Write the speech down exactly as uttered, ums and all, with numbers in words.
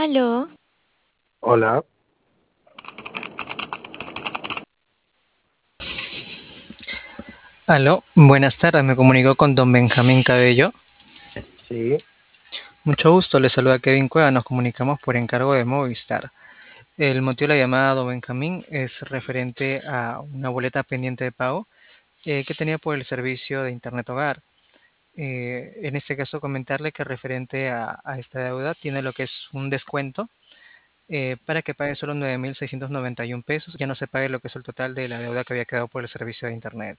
Aló, Hola, Aló, buenas tardes, me comunico con don Benjamín Cabello. sí, Mucho gusto, le saluda Kevin Cueva, nos comunicamos por encargo de Movistar. El motivo de la llamada, don Benjamín, es referente a una boleta pendiente de pago eh, que tenía por el servicio de Internet Hogar. Eh, en este caso, comentarle que referente a, a esta deuda tiene lo que es un descuento eh, para que pague solo nueve mil seiscientos noventa y uno pesos, ya no se pague lo que es el total de la deuda que había quedado por el servicio de Internet.